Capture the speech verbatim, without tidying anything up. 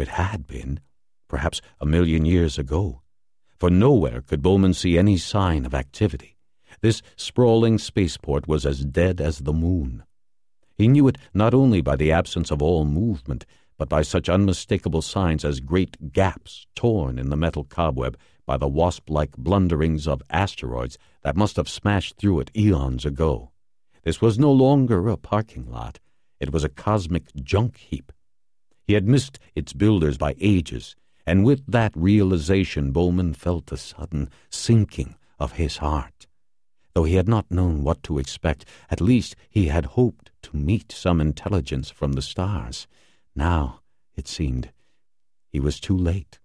or it had been, perhaps a million years ago. For nowhere could Bowman see any sign of activity. This sprawling spaceport was as dead as the moon. He knew it not only by the absence of all movement, but by such unmistakable signs as great gaps torn in the metal cobweb by the wasp-like blunderings of asteroids that must have smashed through it eons ago. This was no longer a parking lot. It was a cosmic junk heap. He had missed its builders by ages, and with that realization Bowman felt a sudden sinking of his heart. Though he had not known what to expect, at least he had hoped to meet some intelligence from the stars. Now, it seemed, he was too late.